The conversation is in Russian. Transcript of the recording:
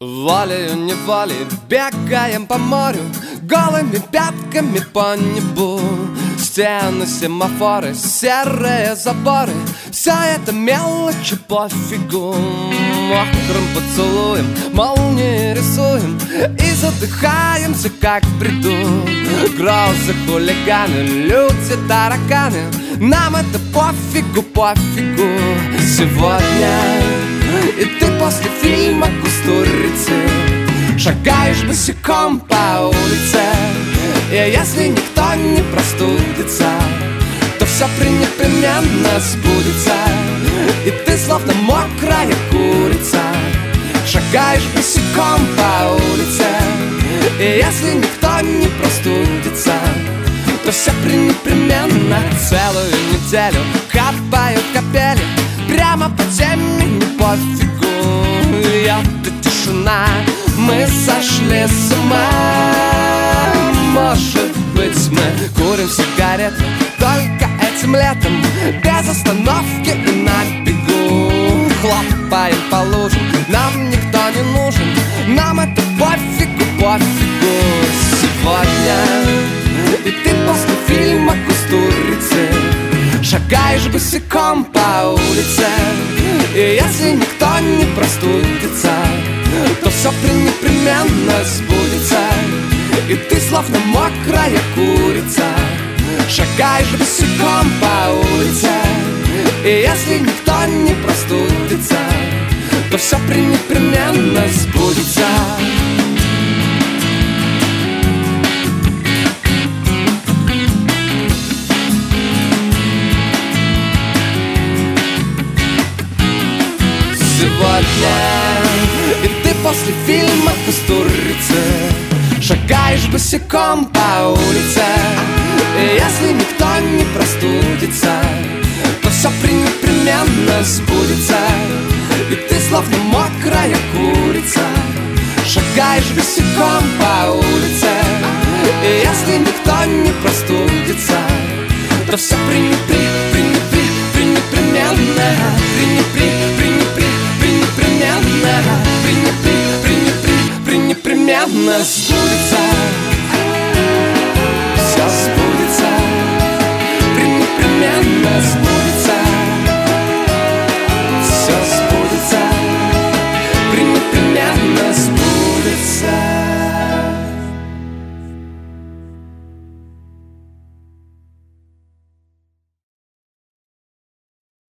Волею-неволей бегаем по морю, голыми пятками по небу. Стены, семафоры, серые заборы, вся эта мелочи пофигу. Мокрым поцелуем молнии рисуем и задыхаемся, как в бреду. Грозы, хулиганы, люди, тараканы, нам это пофигу, пофигу. Сегодня и ты после фильма «Кустурицы» шагаешь босиком по улице. И если никто не простудится, то все непременно сбудется. И ты словно мокрая курица шагаешь босиком по улице. И если никто не простудится, то все непременно. Целую неделю капают капели прямо по теме, не пофигу. Это тишина, мы сошли с ума. Может быть, мы курим сигареты только этим летом, без остановки и на бегу. Хлопаем по лужам, нам никто не нужен, нам это пофигу, пофигу. Сегодня и ты после фильма «Кустурицы» шагаешь босиком по улице. И если никто не простудится, то все непременно сбудется. И ты словно мокрая курица шагаешь босиком по улице. И если никто не простудится, то все непременно сбудется. Сегодня и ты после фильма «Кустурицы» шагаешь босиком по улице. И если никто не простудится, то все непременно сбудется. И ты словно мокрая курица шагаешь босиком по улице. И если никто не простудится, то все непременно непременно